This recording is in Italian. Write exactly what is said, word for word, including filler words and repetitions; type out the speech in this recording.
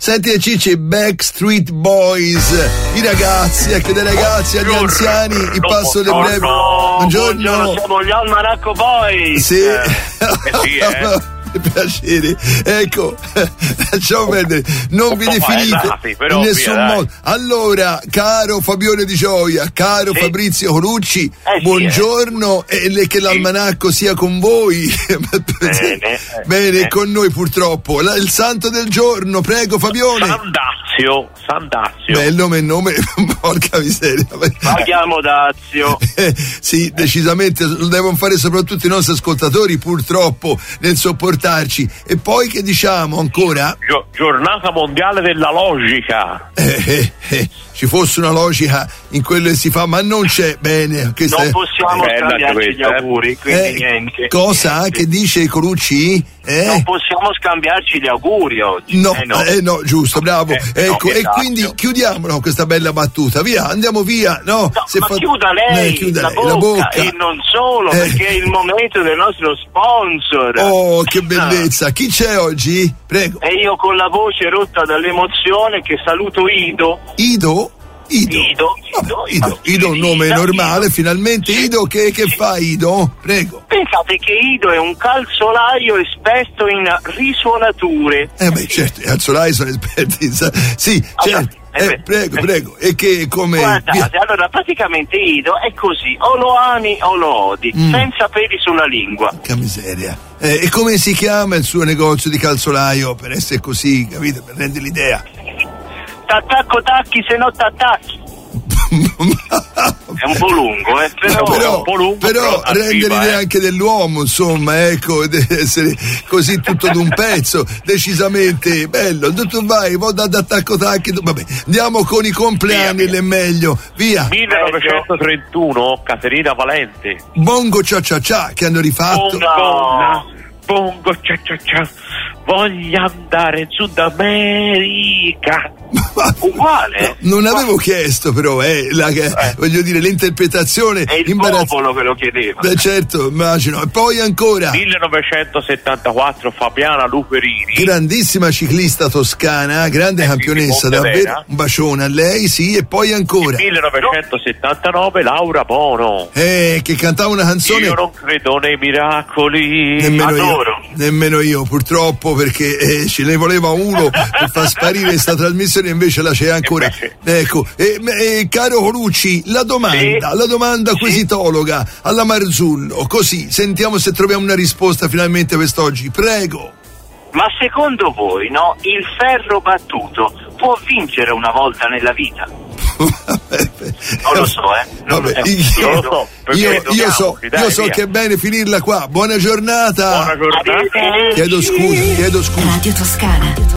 Senti Cicci, Backstreet Boys, i ragazzi, ecco dei ragazzi agli anziani, il passo del breve. Buongiorno. Buongiorno, siamo gli Almanacco Boys. Sì. Eh sì, eh. Piacere, ecco, lasciamo perdere, non vi definite esatto, però, in nessun via, modo. Allora, caro Fabione Di Gioia, caro sì. Fabrizio Colucci, eh, buongiorno sì, eh. e le, che l'almanacco sia con voi. Bene, Bene, eh. con noi purtroppo. La, il santo del giorno, prego Fabione. San Dazio, San Dazio. Beh, il nome e nome, porca miseria. Paghiamo Dazio. Eh, sì, decisamente lo devono fare soprattutto i nostri ascoltatori, purtroppo, nel sopportarci. E poi che diciamo ancora? Gio- giornata mondiale della logica. Eh, eh, eh, ci fosse una logica in quello che si fa, ma non c'è. Bene. Non è... possiamo eh, scambiarci gli auguri, quindi eh, niente. Cosa? Niente. Che dice Colucci? Eh? Non possiamo scambiarci gli auguri oggi. No, eh no, eh no giusto, bravo. Eh, ecco, no, e esatto. quindi chiudiamola questa bella battuta, via, andiamo via. No, no se ma fa... chiuda lei, eh, chiuda la, lei bocca, la bocca. E non solo, eh. perché è il momento del nostro sponsor. Oh, che bellezza. Ah. Chi c'è oggi? Prego. E io con la voce rotta dall'emozione che saluto Ido. Ido? Ido, Ido, Ido, Ido, Ido un nome Ido, normale, Ido. finalmente. Sì. Ido, che, che sì. fa Ido? Prego. Pensate che Ido è un calzolaio esperto in risuonature. Eh beh, certo, i calzolai sono esperti. Sì, certo. Eh, eh, prego, prego. E che come... Guardate, via. allora praticamente Ido è così, o lo ami o lo odi, Mm. senza peli sulla lingua. Che miseria. Eh, e come si chiama il suo negozio di calzolaio per essere così, capite? Per rendere l'idea. T'attacco tacchi, se no t'attacchi. È un po' lungo, eh, però, però, un po' lungo, però, però rende arriva, l'idea eh. anche dell'uomo, insomma, ecco, deve essere così tutto d'un pezzo, decisamente bello. Tu vai, vado ad attacco tacchi, vabbè, andiamo con i compleanni, via, le meglio, via. millenovecentotrentuno, Caterina Valente. Bongo cia cia cia, che hanno rifatto. Bongo, bongo cia cia cia, voglio andare in Sud America. Uguale. No, non avevo chiesto però, eh, la, eh. voglio dire, l'interpretazione è il imbarazz- popolo che lo chiedeva. Beh, certo, immagino. E poi ancora millenovecentosettantaquattro, Fabiana Luperini, grandissima ciclista toscana, grande eh, campionessa, sì, davvero, un bacione a lei, sì. E poi ancora millenovecentosettantanove, Laura Bono, eh, che cantava una canzone. Io non credo nei miracoli. Nemmeno Adoro. io, nemmeno io purtroppo, perché eh, ce ne voleva uno per far sparire questa trasmissione, invece la c'è ancora. Invece... Ecco, e, e, caro Colucci, la domanda, sì. la domanda sì. quesitologa alla Marzullo, così sentiamo se troviamo una risposta finalmente quest'oggi, prego. Ma secondo voi, no, il ferro battuto può vincere una volta nella vita? Non lo so, eh. Non Vabbè, lo, eh, io, lo so, io, io dobbiamo, so, dai, io so via. che è bene finirla qua. Buona giornata. Buona giornata. Chiedo scusa, chiedo scusa. Radio Toscana.